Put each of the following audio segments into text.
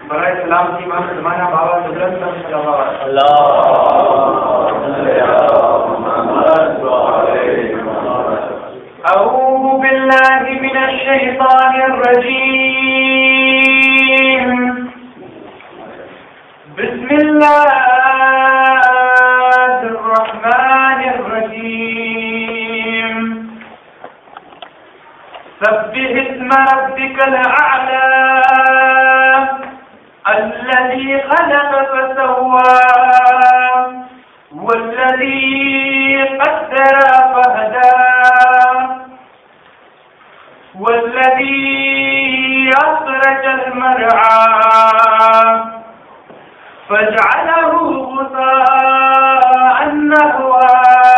برائے سلام کی ماں زمانہ بابا حضرت صلی اللہ اعوذ باللہ من الشیطان الرجیم بسم اللہ الرحمن الرحیم سبح اسم ربک الاعلی الذي خلق فسوى والذي قدر فهدى والذي أخرج المرعى فجعله غثاء نحوا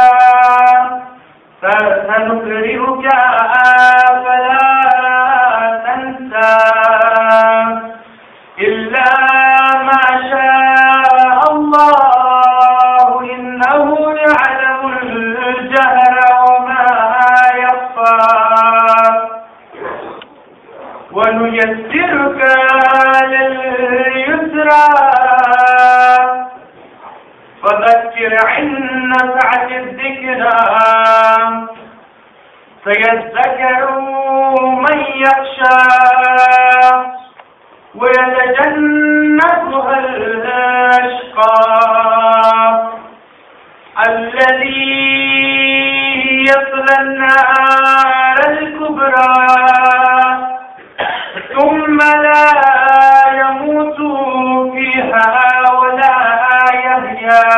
سنقرئك فلا تنسى إلا ما شاء الله إنه يعلم الجهر وما يخفى ونيسرك لليسرى فذكر عن نفعة الذكرى سيذكر من يخشى ويتجنبها الأشقى الذي يصلى النار الكبرى ثم لا يموت فيها ولا يحيا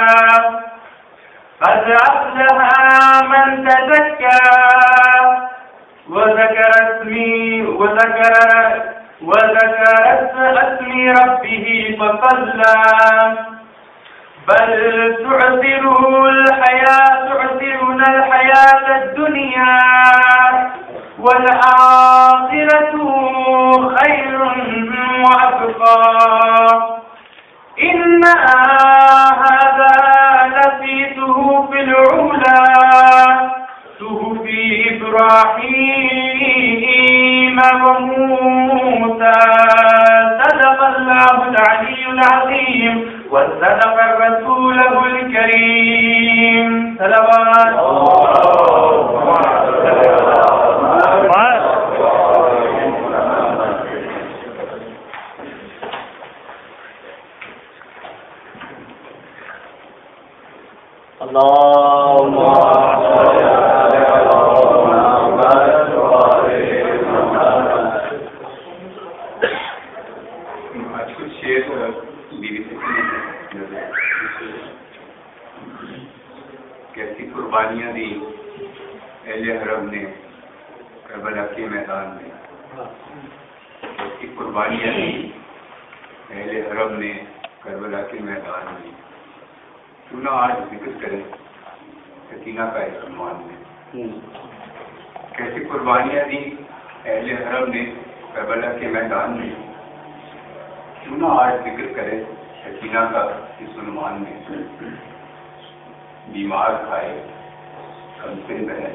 قد أفلح من تزكى وذكر اسم ربه فصلى بل تؤثرون الحياة الدنيا والآخرة خير وأبقى إن هذا لفي صحف العلى صحف إبراهيم وموسى صدق الله العلي العظيم وصدق رسوله الكريم صلوات کیسی قربانیاں دی اہل حرم نے کربلا کے میدان میں، کیسی قربانیاں دی اہل حرم نے کربلا کے میدان میں، کیوں نہ آج ذکر کریں سکینہ کا عنوان میں. کیسی قربانیاں دی اہل حرم نے کربلا کے میدان میں، کیوں نہ آج ذکر کریں سکینہ کا اس عنوان میں. بیمار کھائے کمسن بہن،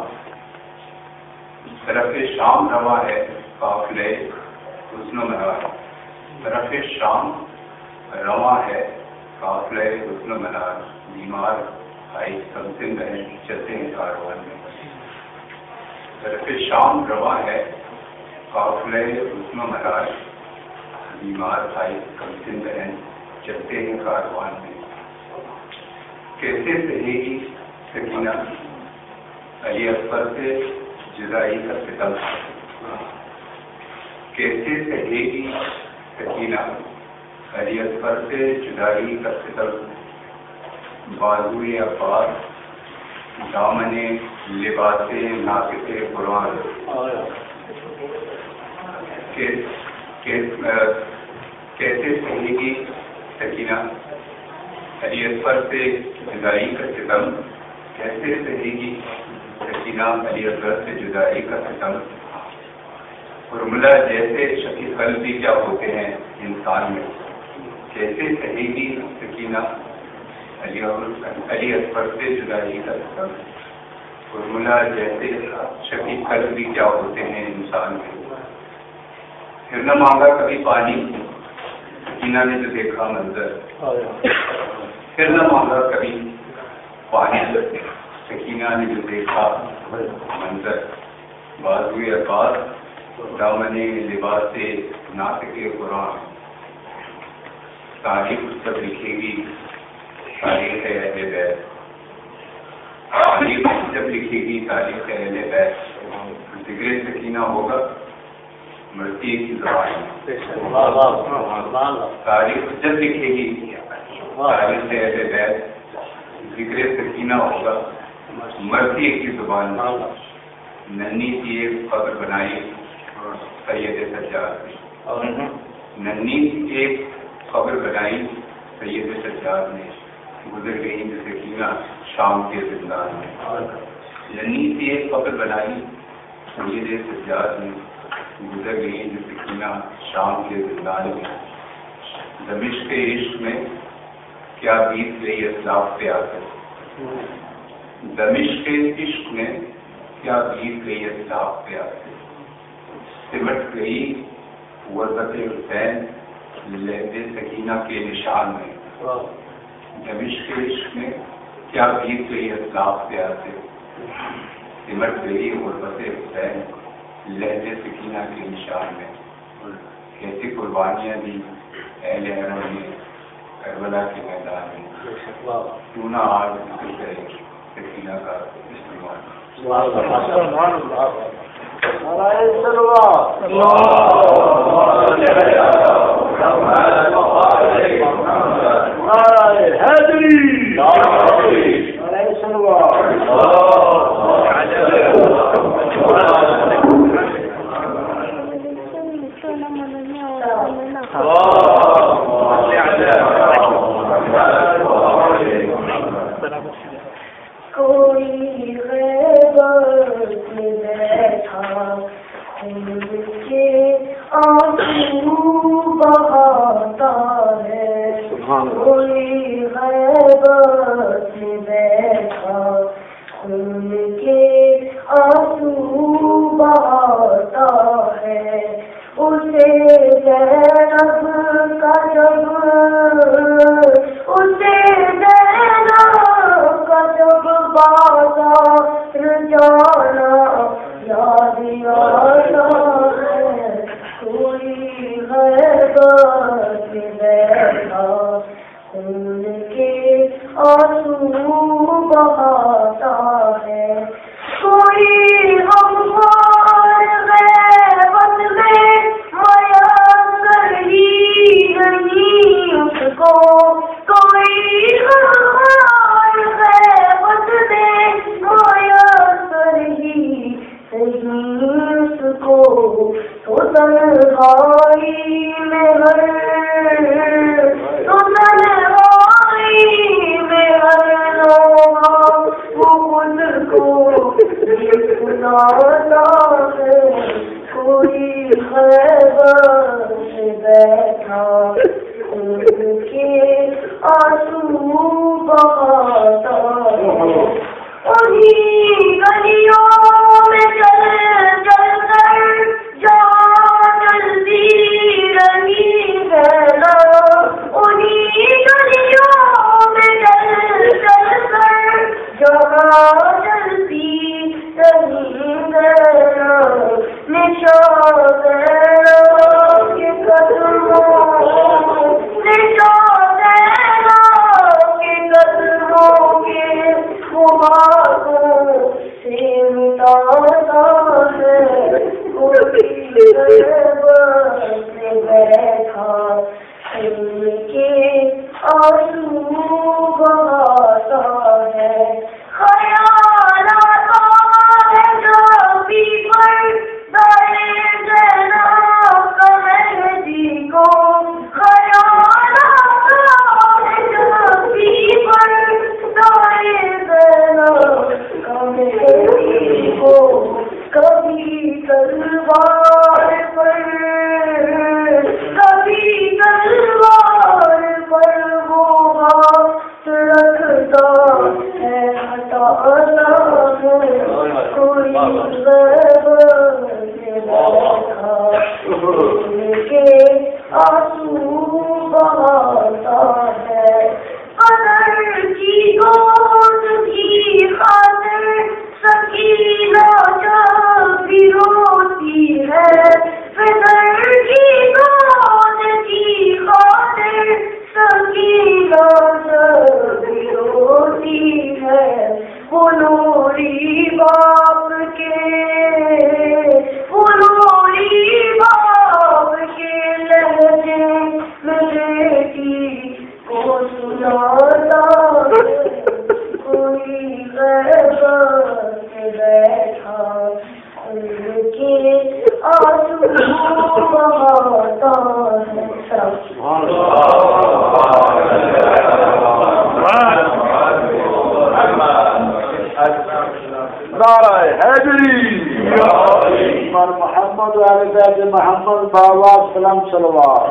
طرف شام رواں ہے قافلے حسن و منار، طرف شام رواں ہے قافلے حسن و منار، بیمار کھائے کمسن بہن چلتے ہیں کاروان میں. طرف شام رواں ہے قافلے حسن و منار، بیمار کھائے کمسن بہن چلتے ہیں کاروان میں. کیسے سہے گی سکینہ علی اکبر سے جدائی کا ستم، کیسے سہے گی سکینہ علی اکبر سے جدائی کا ستم. بازوئے عباس دامن لباس ناقص قرآن، کیسے سہے گی سکینہ علی اکبر سے جدائی کا ستم، کیسے سہے گی سکینہ علی اکبر سے جدائی کا ستم. فرملا جیسے شکی قلبی کیا ہوتے ہیں انسان میں، کیسے سہے گی سکینہ علی اکبر سے جدائی کا ستم. فرملا جیسے شکی قلبی کیا ہوتے ہیں انسان میں. پھر نہ مانگا کبھی پانی سکینہ نے جو دیکھا منظر، پھر نہ مانگا کبھی پانی، سکینہ نے جو دیکھا منظر، بازوئے عباس دامن لباس ناطق قرآن، تاریخ جب لکھے گی تاریخ اہل بیت، تاریخ جب لکھے گی تاریخ اہل بیت، ذکر سکینہ ہوگا مرتی کی زبان، تاریخ جب لکھے گی تاریخ اہل بیت، ذکر سکینہ ہوگا مرتی کی زبان۔ ننھی سی ایک قبر بنائی سید سجاد نے، ننھی سی ایک قبر بنائی سید سجاد نے، گزر گئی سکینہ شام کے زندان میں، ننھی سی ایک قبر بنائی سید سجاد نے، گزر گئی سکینہ شام کے زندان میں۔ دمشق کے عشق میں کیا بیت گئی اسلاف پہ آ کر، دمشق کے عشق میں کیا بیت گئی اسلاف پہ آ کر، سمٹ گئی غربت حسین لہد سکینہ کے نشان میں، دمشق کے عشق میں کیا بیت گئی اسلاف پہ آ کر، سمٹ گئی غربت حسین لہد سکینہ کے نشان میں۔ کیسی قربانیاں دی اہل حرم نے کربلا کے میدان میں، کیوں نہ آج ذکر کرے سکینہ کا استعمال۔ کوئی غیبت میں بیٹھا خون کے آنسو بہاتا ہے، کوئی غیبت میں بیٹھا خون کے آنسو بہاتا ہے، اسے زینب کا جب بازار جانا یاد آنا ہے، کوئی غیبت میں بیٹھا خون کے آنسو بہاتا ہے، کوئی غمخوار غیبت میں میسر ہی نہیں اس کو، کوئی غمخوار غیبت میں میسر ہی نہیں اس کو، تو تنہائی میں تو تنہائی میں وہ خود کو سناتا ہے، کوئی غیبت میں بیٹھا ان کے آنسو بہاتا ہے، انہیں گلیوں میں چل چل کر جان جلتی رہی ہے نا، انہیں گلیوں میں چل چل کر جان جلتی رہی ہے نا، نشان کے قدموں نشان کے قدموں کے خماروں سے مٹاتا ہے، کوئی غیبت میں بیٹھا ان کے آنسو بہاتا ہے، خیال آتا ہے جو بھی پر دائیں زینا کا مہدی کو، خیال آتا ہے جو بھی پر دائیں زینا کا مہدی کو، کبھی تلوار پر کبھی تلوار کے آنسو بہاتا ہے قدر کی گود کی خاطر سکینہ جب بھی روتی ہے قدر کی گود کی خاطر سکینہ جب بھی روتی ہے وہ نوری باپ کے لہجے میں بیٹی کو سناتا کوئی غیبت بیٹھا ان کے آنسو بہاتا نعرہ حیدری محمد علی محمد بابا سلام صلوات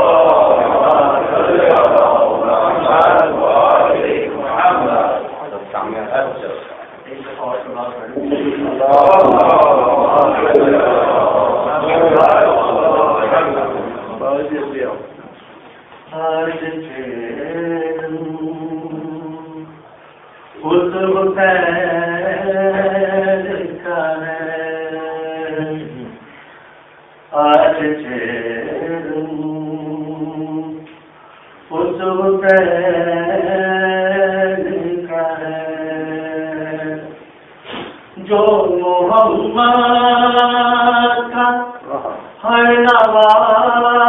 جو محمد کا ہر نواز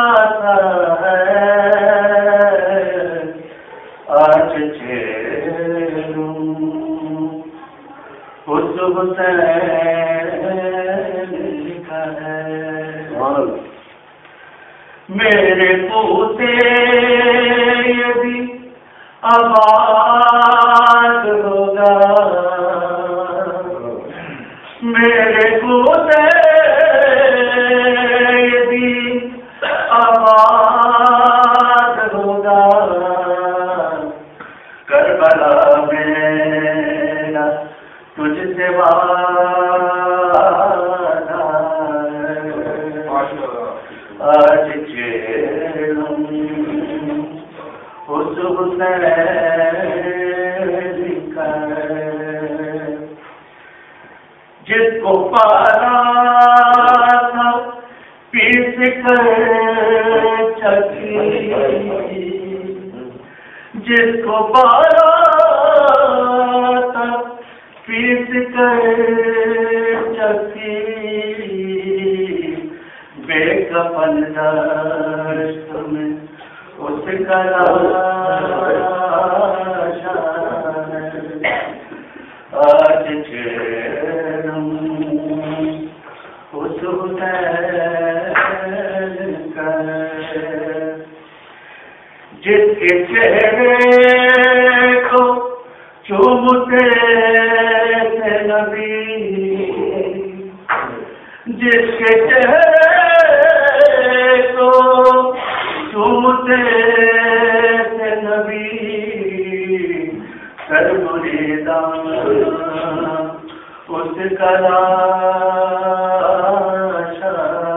ہے آج چیروں اس حسین کا ہے میرے پوتے یہ بھی آباد ہوگا میرے پوتے یہ بھی آباد ہوگا کربلا میرا تجھ سے آج چیروں اس حسین کا جس کو پالا تھا پیس کر چکی جس کو پالا تھا پیس کر چکی بے کفن دشت میں اس کا لاشا آج چیروں اس حسین کا جس کے چہرے کو چومتے تھے نبی جس کے چہرے کو چومتے تھے نبی کر مریدان اس کا لاشا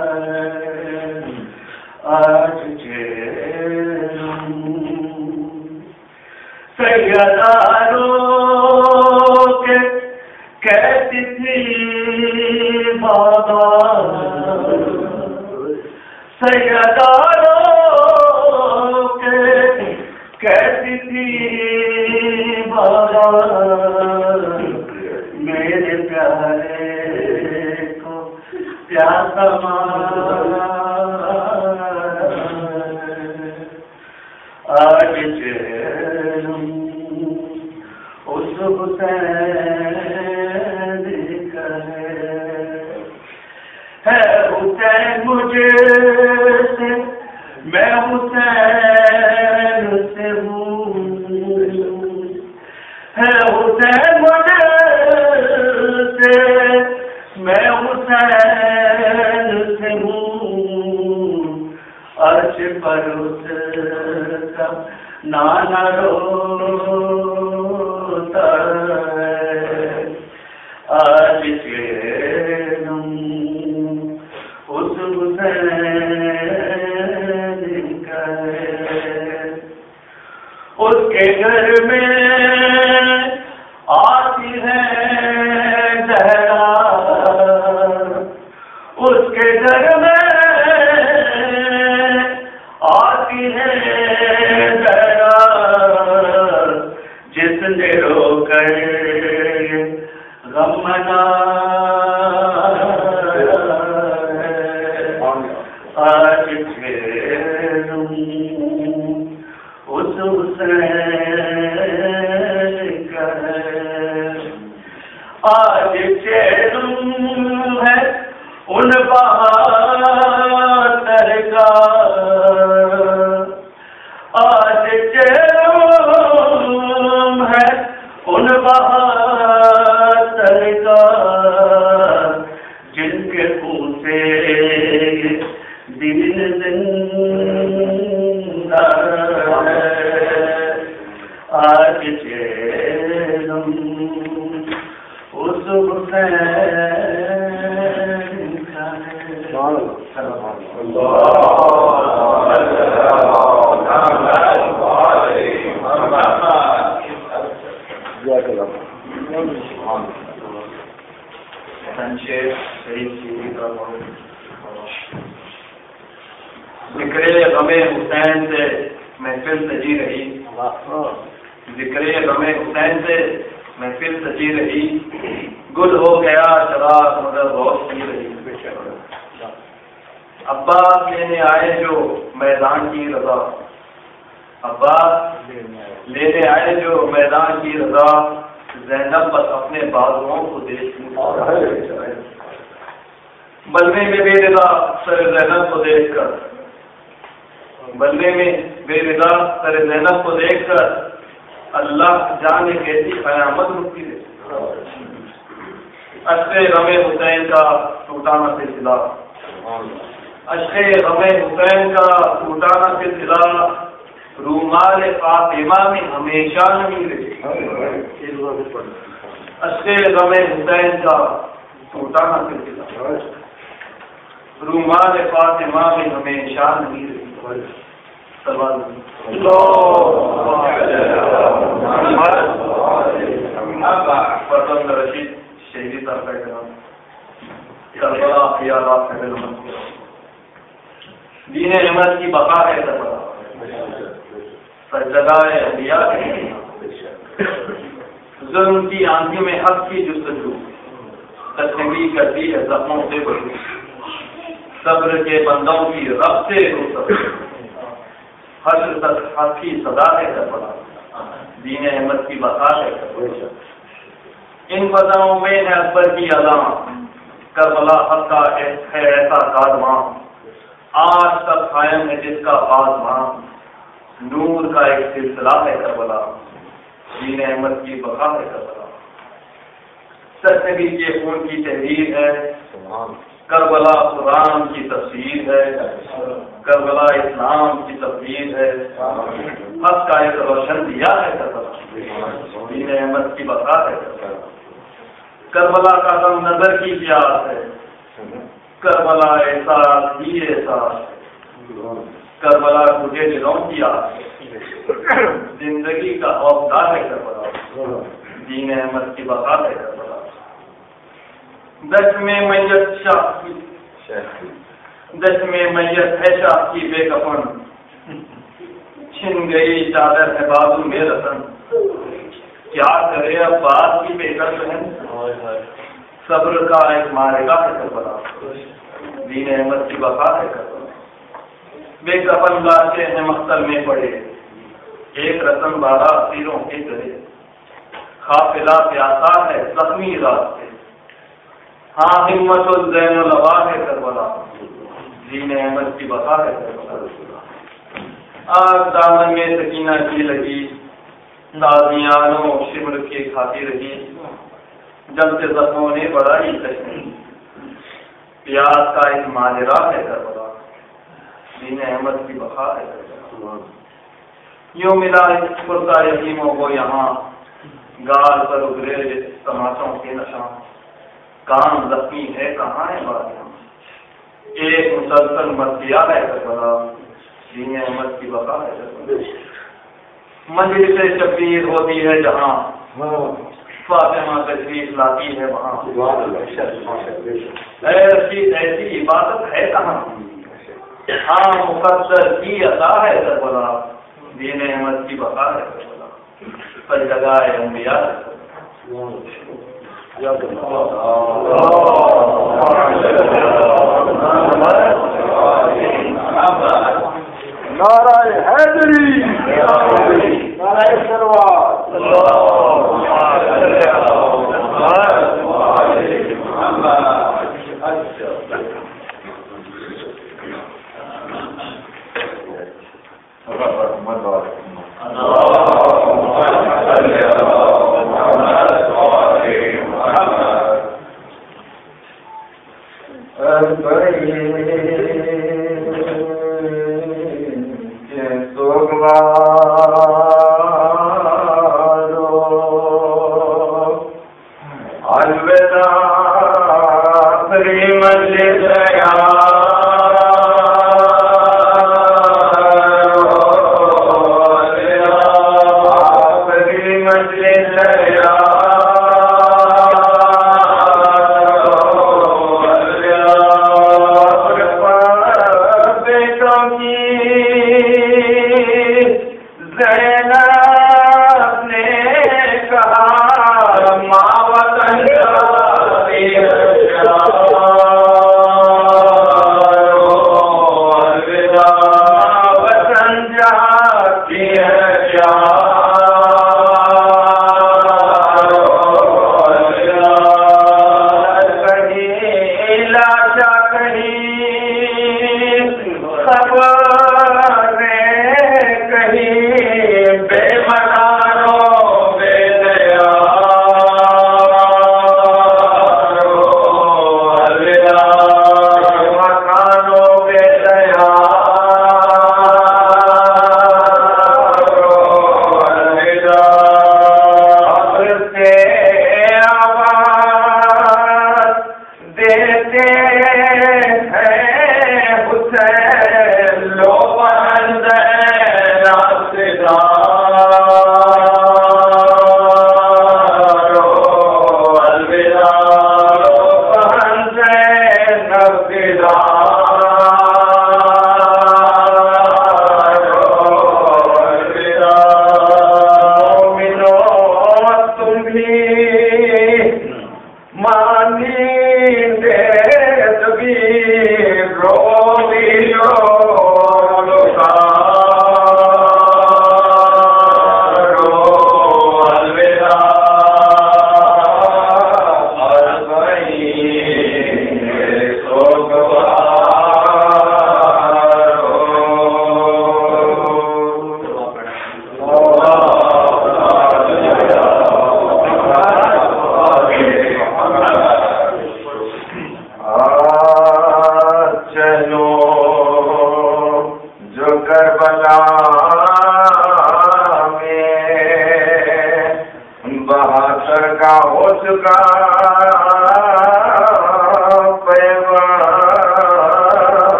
آج چیروں سیداروں کے کیسی تھی بابا سیداروں کے کیسی تھی بابا میرے پیارے کو پیاسا آج چیروں اس حسین کا ہے حسین مجھے سے میں حسین سے ہوں ہے حسین مجھے سے میں حسین سے ہوں عرش پر اس کا نانا روتا ہے آج چیروں اس حسین آج پھر اس حسین کا آج چیرم ہے ان بہادر کا آج چیرم ہے ان بہادر کا جن کے خون سے دل زندہ ہے آج چیرم اس حسین کا ذکر غم حسین سے محفل سجی رہی ذکر غم حسین سے محفل سجی رہی گل ہو گیا چراغ مگر روشنی رہی عباس لینے آئے جو میدان کی رضا عباس لینے آئے جو میدان کی رضا زینب بس اپنے بازوؤں کو دیکھ بلنے میں بے رضا سر زینب کو دیکھ کر بلنے میں بے رضا سر زینب کو دیکھ کر اللہ جانے کیسی قیامت رکتی ہے اشک غم حسین کا ٹوٹانا سلسلہ اشک غم حسین کا ٹوٹانا سلسلہ رومال فاطمہ میں ہمیشہ نہیں رہے اشک غم حسین کا ٹوٹانا سلسلہ رومال فاطمہ میں ہمیشہ نہیں رہے رشید شہیدی صاحب کا کربلا خیالات دین احمد کی بقا ہے کربلا سجدہ انبیاء ظلم کی آنکھوں میں حق کی جستجو تشنگی کرتی ہے زخموں سے بڑی صبر کے بندوں کی رب سے حشر تک حق کی صدا ہے کربلا دین احمد کی بقا ہے کربلا ان فضاؤں میں ہے اکبر کی اذاں کربلا حق کا ہے ایسا کادماں آج تک قائم ہے جس کا پاسماں نور کا ایک سلسلہ ہے کربلا دین احمد کی بقا ہے کربلا سچ نبی کے خون کی تحریر ہے کربلا قرآن کی تفسیر ہے کربلا اسلام کی تفسیر ہے حق کا ایک روشن دیا ہے کربلا دین احمد کی بقا ہے کربلا کا غم نظر کی پیاس ہے کربلا احساس ہی احساس کربلا تجھے دلوں کی آس زندگی کا خوفدار ہے کربلا دین احمد کی بقا ہے کربلا دشت میں میت شاہ کی دشت میں میت ہے شاہ کی بے کفن چھن گئی چادر ہے بازو میں رتن کیا کرے اب بات کی بے کر بہن صبر کا ایک مارگا ہے کربلا دین احمد کی بقا ہے کربلا بے کفن لاشیں ہیں مختل میں پڑے ایک رتن 12 اسیروں کے گرے قافلہ پیاسا ہے زخمی راستے ہاں ہمت الزین الوا ہے کربلا دین احمد کی بقا ہے کربلا آگ دامن میں سکینہ کی لگی تازیانوں شمر کی کھاتی رہی جب سے زخموں نے بڑھائی تشنی پیاس کا ایک ماجرا ہے کربلا دین احمد کی بقا ہے کربلا یوں ملا اس پرتا یتیموں کو یہاں گال پر ابھرے تماشوں کے نشان کام زخمی ہے کہاں ہے بادیاں ایک مسلسل مرضیہ ہے کربلا دین احمد کی بقا ہے کربلا مجلس شبیر ہوتی ہے جہاں فاطمہ تشریف لاتی ہے وہاں ایسی عبادت ہے کہاں ہاں مقدر کی عطا ہے کربلا دین احمد کی بقا ہے کربلا پر جگہ ہے انبیاء ہے نعرہ حیدری، نعرہ سروار،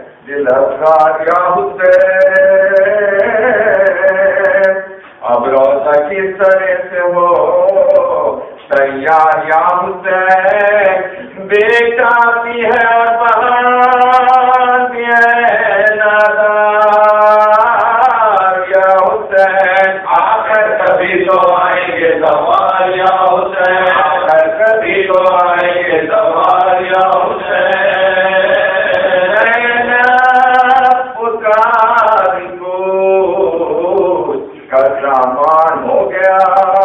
اب روز کی طرح سے ہو تیار یا حسین بیٹا بھی ہے اور بہن بھی ہے نادار یا حسین آخر کبھی تو آئیں گے زوال یا حسین آخر کبھی تو آئیں گے زوال یا حسین پکار کو کرامان ہو گیا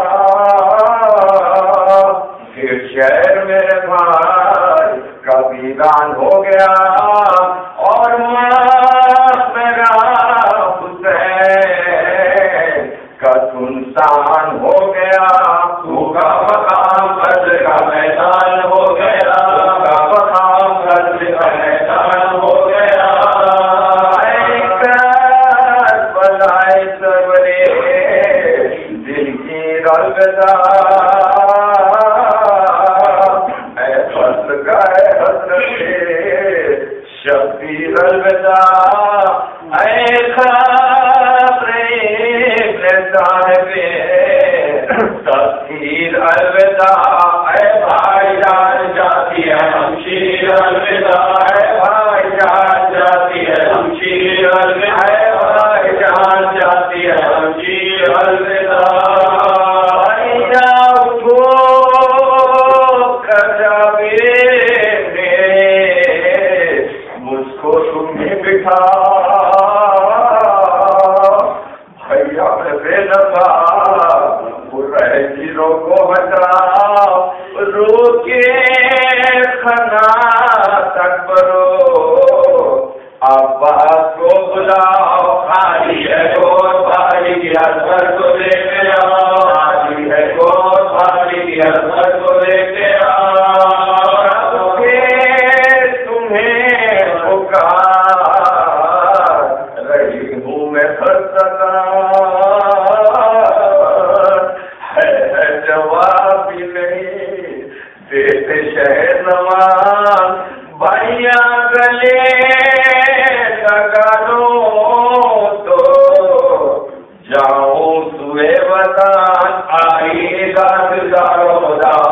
پھر شہر میرے بھائی کا ویران ہو گیا اور میرا حسین کا سنسان ہو گیا کا مقام قدر کا میدان ہو گیا کا مقام قدر کا میدان ہو گیا بلائے سبرے دل کی الوداع اے فصل گئے حضرت شبیر الوداع اے خبر صاحب تفسیر الوداع اے بھائی جان جاتی ہے ہمشیر الوداع اے بھائی جان جاتی ہے ہمشیر الوداع اے بھائی جان جاتی ہے ہمشیر الوداع مجھ کو تم نے بٹھا بھیا میں بے نفا رو کو ہٹا رو کے کھنا تک برو عباس کو بلاؤ خالی ہے گور بھائی کی اثر کو لے کے آؤ خالی ہے گور بھائی کی اثر کو لے کے آؤ تمہیں پکار رہی ہوں میں جواب بھی نہیں دیتے شہر نواز بھائیا گلے لگا دو تو جاؤں سوئے وطن آئی گا گزارو